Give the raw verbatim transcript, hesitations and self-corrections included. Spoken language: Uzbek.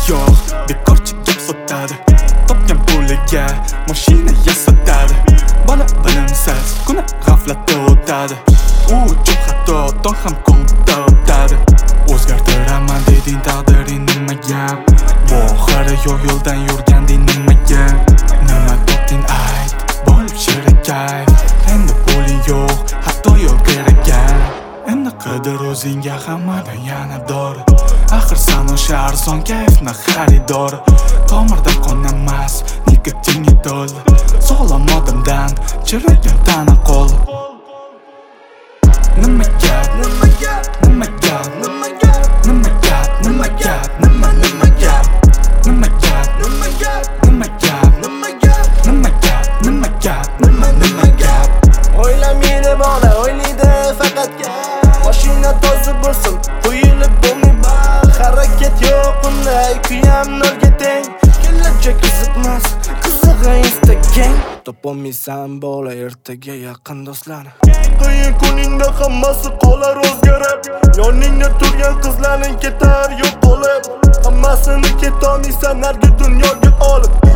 yo'q, bekorchi gap sotadi. Topgan puliga mashina yasatadi. Bola bilimsiz kuni g'aflatda o'tadi. U jup hatto tong ham ko'pda o'tadi. O'zgartiraman deding taqdiring nimaga? Bu oxiri yo'q yo'ldan yurganding nimaga? Nima topding ayt, bo'lib shirin kayf. Endi puling yo'q, hatto yo'l kerakkan. Endi qidir o'zingga hammadan yana dori. Axir san o'sha arzon kayfni xaridori. Tomirda qon emas, nikotinga to'ldi. Sog'lom odamdan chirigan tana qo'l. Nima gap, nima gap, nima gap, nima gap, nima gap, nima gap, nima nima gap, nima gap, nima gap, nima gap, nima gap, nima gap, nima gap, nima nima gap. O'ylamaydi bola, o'ylaydi faqat gap. Mashina toza bo'lsin, qo'yilib bo'lmaydi. Harakat yo'q unday, kuyam nolga teng. Kelajak qiziqmas, qizig'i Instagram. Topolmaysan bola, ertaga yaqin do'stlarni. Qiyin kuningda hammasi qolar o'zgarib. Yoningda turgan qizlarning ketar yo'q bo'lib. Hammasini ketolmaysan nargi dunyoga olib.